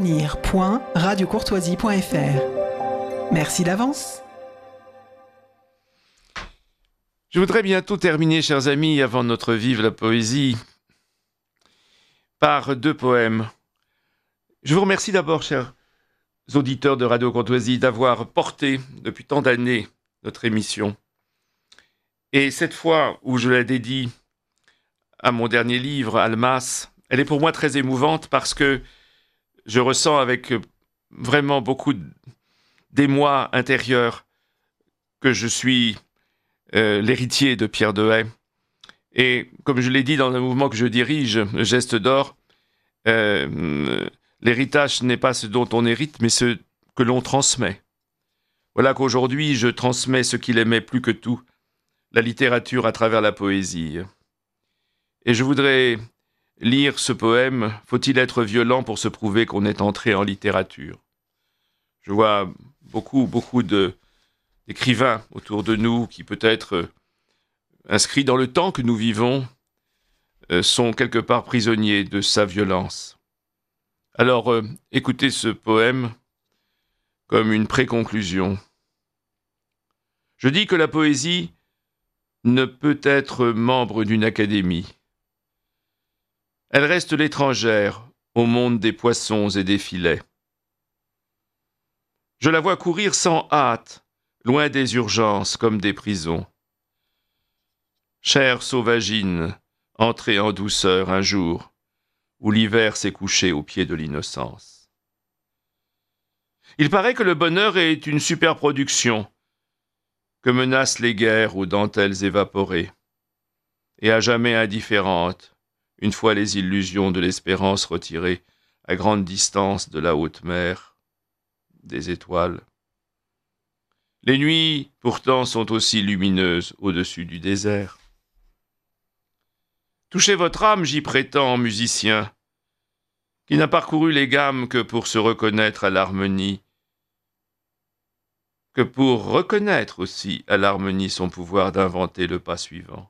soutenir.radiocourtoisie.fr. Merci d'avance.
Je voudrais bientôt terminer, chers amis, avant notre Vive la Poésie, par 2 poèmes. Je vous remercie d'abord, chers auditeurs de Radio Courtoisie, d'avoir porté depuis tant d'années notre émission. Et cette fois où je la dédie à mon dernier livre, Almas, elle est pour moi très émouvante parce que je ressens avec vraiment beaucoup d'émoi intérieur que je suis l'héritier de Pierre Dehaye. Et comme je l'ai dit dans un mouvement que je dirige, le Geste d'Or, l'héritage n'est pas ce dont on hérite, mais ce que l'on transmet. Voilà qu'aujourd'hui, je transmets ce qu'il aimait plus que tout, la littérature à travers la poésie. Et je voudrais lire ce poème « Faut-il être violent pour se prouver qu'on est entré en littérature ?» Je vois beaucoup d'écrivains autour de nous qui peut-être, inscrits dans le temps que nous vivons, sont quelque part prisonniers de sa violence. Alors, écoutez ce poème comme une préconclusion. Je dis que la poésie ne peut être membre d'une académie. Elle reste l'étrangère au monde des poissons et des filets. Je la vois courir sans hâte, loin des urgences comme des prisons. Chère sauvagine, entrée en douceur un jour, où l'hiver s'est couché au pied de l'innocence. Il paraît que le bonheur est une superproduction, que menacent les guerres aux dentelles évaporées, et à jamais indifférente, une fois les illusions de l'espérance retirées à grande distance de la haute mer, des étoiles. Les nuits, pourtant, sont aussi lumineuses au-dessus du désert. Touchez votre âme, j'y prétends, musicien, qui n'a parcouru les gammes que pour se reconnaître à l'harmonie, que pour reconnaître aussi à l'harmonie son pouvoir d'inventer le pas suivant.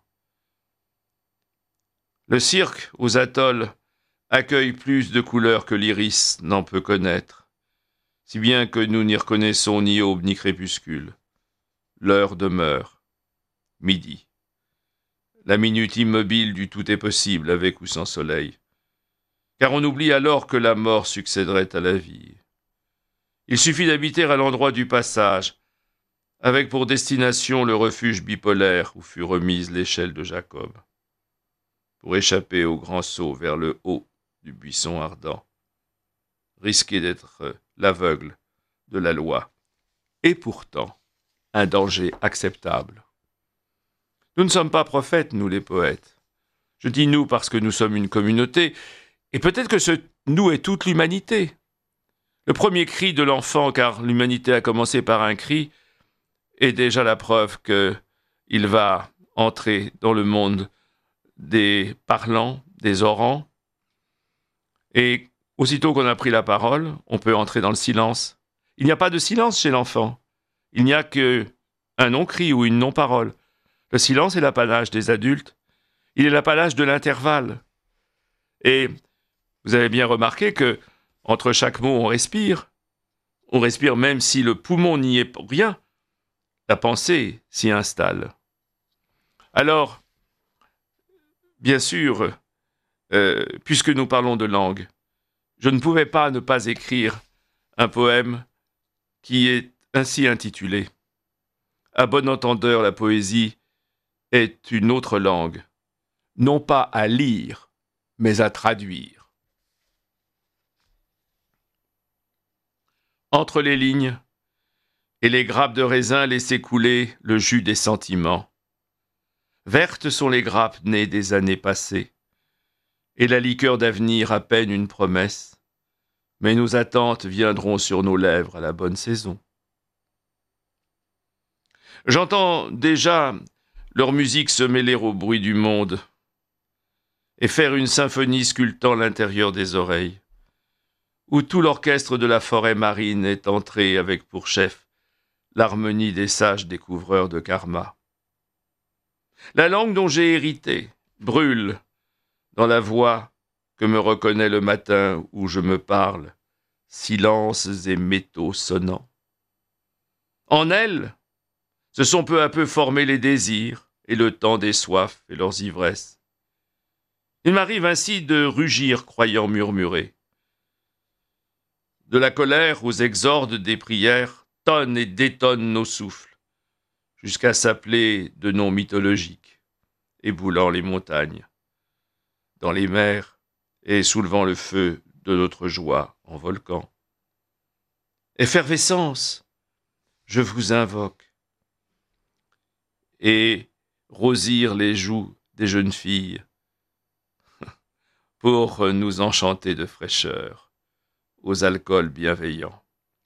Le cirque, aux atolls, accueille plus de couleurs que l'iris n'en peut connaître, si bien que nous n'y reconnaissons ni aube ni crépuscule. L'heure demeure, midi. La minute immobile du tout est possible avec ou sans soleil, car on oublie alors que la mort succéderait à la vie. Il suffit d'habiter à l'endroit du passage, avec pour destination le refuge bipolaire où fut remise l'échelle de Jacob, pour échapper au grand saut vers le haut du buisson ardent, risquer d'être l'aveugle de la loi, et pourtant un danger acceptable. Nous ne sommes pas prophètes, nous les poètes. Je dis nous parce que nous sommes une communauté, et peut-être que ce nous est toute l'humanité. Le premier cri de l'enfant, car l'humanité a commencé par un cri, est déjà la preuve qu'il va entrer dans le monde des parlants, des orants, et aussitôt qu'on a pris la parole, on peut entrer dans le silence. Il n'y a pas de silence chez l'enfant. Il n'y a qu'un non-cri ou une non-parole. Le silence est l'apanage des adultes. Il est l'apanage de l'intervalle. Et vous avez bien remarqué que entre chaque mot, on respire. On respire même si le poumon n'y est pour rien. La pensée s'y installe. Alors, bien sûr, puisque nous parlons de langue, je ne pouvais pas ne pas écrire un poème qui est ainsi intitulé. À bon entendeur, la poésie est une autre langue, non pas à lire, mais à traduire. Entre les lignes et les grappes de raisin laissez couler le jus des sentiments. Vertes sont les grappes nées des années passées, et la liqueur d'avenir à peine une promesse, mais nos attentes viendront sur nos lèvres à la bonne saison. J'entends déjà leur musique se mêler au bruit du monde et faire une symphonie sculptant l'intérieur des oreilles, où tout l'orchestre de la forêt marine est entré avec pour chef l'harmonie des sages découvreurs de karma. La langue dont j'ai hérité brûle dans la voix que me reconnaît le matin où je me parle, silences et métaux sonnants. En elle, se sont peu à peu formés les désirs et le temps des soifs et leurs ivresses. Il m'arrive ainsi de rugir croyant murmurer. De la colère aux exordes des prières, tonnent et détonnent nos souffles. jusqu'à s'appeler de noms mythologiques, éboulant les montagnes, dans les mers et soulevant le feu de notre joie en volcan. Effervescence, je vous invoque, et rosir les joues des jeunes filles pour nous enchanter de fraîcheur aux alcools bienveillants.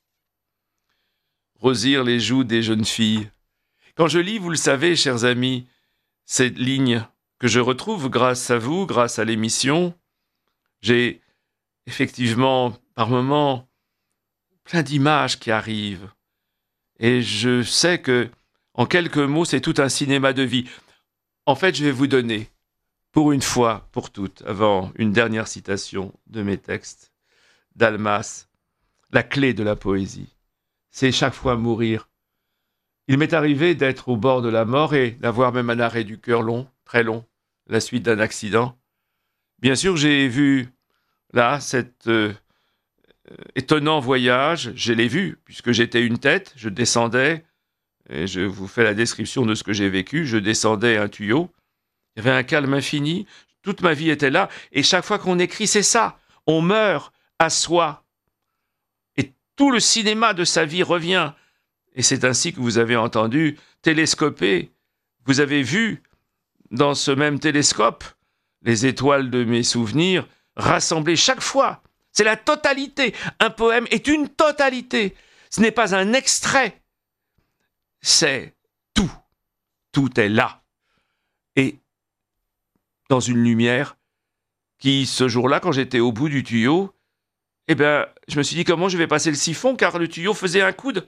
Rosir les joues des jeunes filles. Quand je lis, vous le savez, chers amis, ces lignes que je retrouve grâce à vous, grâce à l'émission, j'ai effectivement, par moments, plein d'images qui arrivent. Et je sais que, en quelques mots, c'est tout un cinéma de vie. En fait, je vais vous donner, pour une fois, pour toutes, avant une dernière citation de mes textes, d'Almas, la clé de la poésie. C'est chaque fois mourir. Il m'est arrivé d'être au bord de la mort et d'avoir même un arrêt du cœur long, très long, la suite d'un accident. Bien sûr, j'ai vu là cet étonnant voyage, je l'ai vu, puisque j'étais une tête, je descendais, et je vous fais la description de ce que j'ai vécu, je descendais un tuyau, il y avait un calme infini, toute ma vie était là, et chaque fois qu'on écrit, c'est ça, on meurt à soi, et tout le cinéma de sa vie revient, et c'est ainsi que vous avez entendu télescoper, vous avez vu, dans ce même télescope, les étoiles de mes souvenirs, rassemblées chaque fois. C'est la totalité. Un poème est une totalité. Ce n'est pas un extrait. C'est tout. Tout est là. Et dans une lumière qui, ce jour-là, quand j'étais au bout du tuyau, je me suis dit comment je vais passer le siphon, car le tuyau faisait un coude.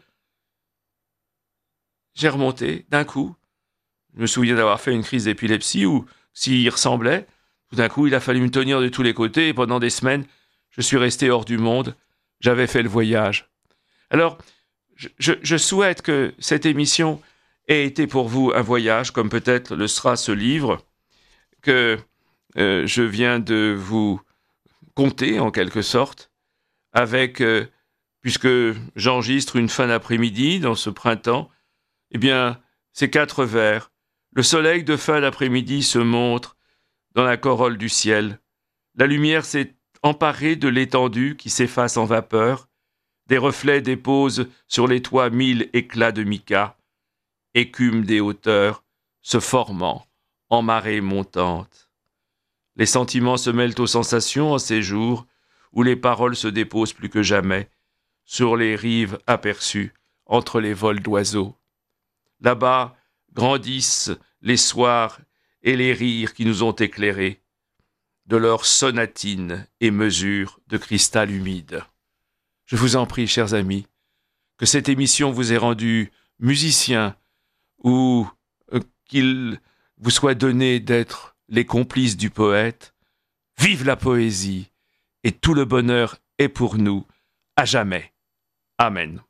J'ai remonté d'un coup. Je me souviens d'avoir fait une crise d'épilepsie où, s'il y ressemblait, tout d'un coup, il a fallu me tenir de tous les côtés et pendant des semaines, je suis resté hors du monde. J'avais fait le voyage. Alors, je souhaite que cette émission ait été pour vous un voyage, comme peut-être le sera ce livre, que je viens de vous conter, en quelque sorte, avec, puisque j'enregistre une fin d'après-midi dans ce printemps, eh bien, ces 4 vers. Le soleil de fin d'après-midi se montre dans la corolle du ciel. La lumière s'est emparée de l'étendue qui s'efface en vapeur. Des reflets déposent sur les toits 1000 éclats de mica. Écume des hauteurs se formant en marée montante. Les sentiments se mêlent aux sensations en ces jours où les paroles se déposent plus que jamais sur les rives aperçues entre les vols d'oiseaux. Là-bas grandissent les soirs et les rires qui nous ont éclairés de leurs sonatines et mesures de cristal humide. Je vous en prie, chers amis, que cette émission vous ait rendu musicien ou qu'il vous soit donné d'être les complices du poète. Vive la poésie et tout le bonheur est pour nous à jamais. Amen.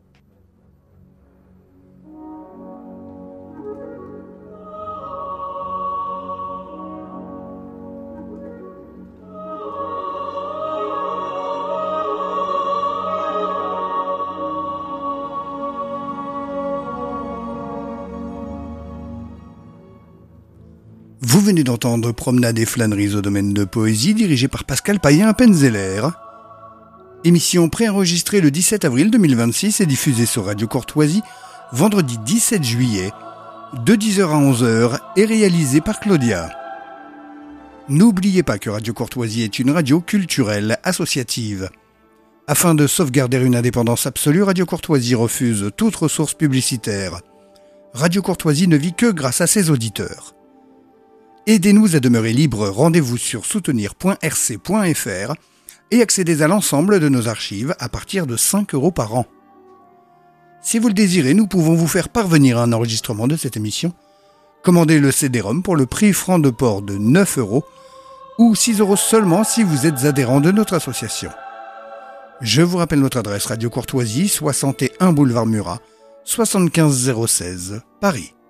Vous venez d'entendre Promenade et flâneries au domaine de poésie, dirigé par Pascal Payen à Penzeller. Émission préenregistrée le 17 avril 2026 et diffusée sur Radio Courtoisie vendredi 17 juillet, de 10h à 11h et réalisée par Claudia. N'oubliez pas que Radio Courtoisie est une radio culturelle associative. Afin de sauvegarder une indépendance absolue, Radio Courtoisie refuse toute ressource publicitaire. Radio Courtoisie ne vit que grâce à ses auditeurs. Aidez-nous à demeurer libres, rendez-vous sur soutenir.rc.fr et accédez à l'ensemble de nos archives à partir de 5 € par an. Si vous le désirez, nous pouvons vous faire parvenir un enregistrement de cette émission. Commandez le CD-ROM pour le prix franc de port de 9 € ou 6 € seulement si vous êtes adhérent de notre association. Je vous rappelle notre adresse Radio Courtoisie, 61 boulevard Murat, 75 016, Paris.